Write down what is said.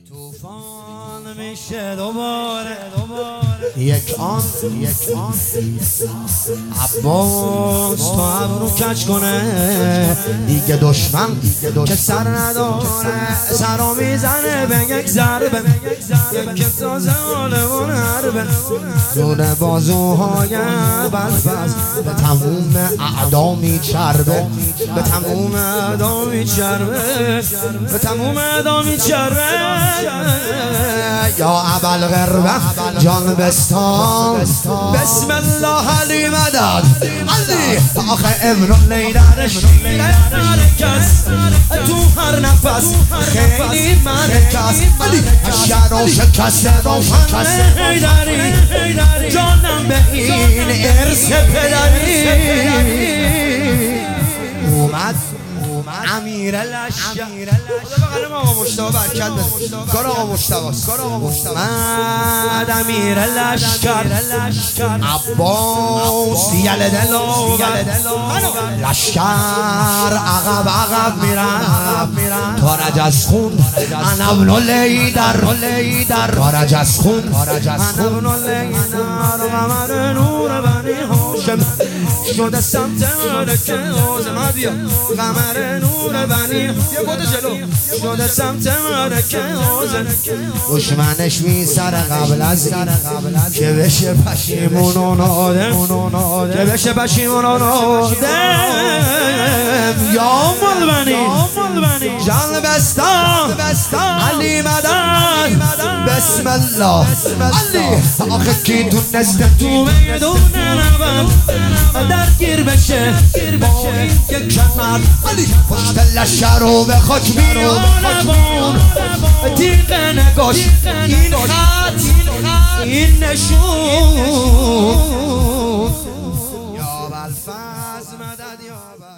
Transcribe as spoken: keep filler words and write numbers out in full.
توفان میشه دوباره یک آن یک آن عباس تو ابرو کج کنه دیگه دشمن که سر نداره سرو میزنه به یک ضربه یک تازه آلمون حربه زور بازوهای بلفز به تموم اعدا میچربه به تموم اعدا میچربه به تموم اعدا میچربه یا ابل غربه جان بستان بسم الله علی مدد علی آخه ابن لیدرش مرکز تو هر نفس خیلی مرکز علی شهر و شکست روشن حیدری جانم به این ارث پدری اومد امیر لشکر بقیرم آقا مشتبه برکت بده کار آقا مشتبه کار آقا مشتبه مد امیر لشکر عباس یل دلو لشکر عقب عقب میرم تارج از خون انا ابن لیدر تارج از خون انا ابن لیدر قمر نور بنی هاشم شده سمت ملکه آزم بیا قمر نور بنی یه بود جلو شده سمت ملکه آزم دشمنش می سر قبل از که بشه پشیمون و نادم که بشه پشیمون و نادم یا ملبنی جان بستان علی مدد بسم الله علی آخه کی دونسته تو بدون نبم درگیر بشه با این که کمر علی پشت لشکر رو به خاک میارم تیغ نگاش این خط این نشون یا بلفز مدد یا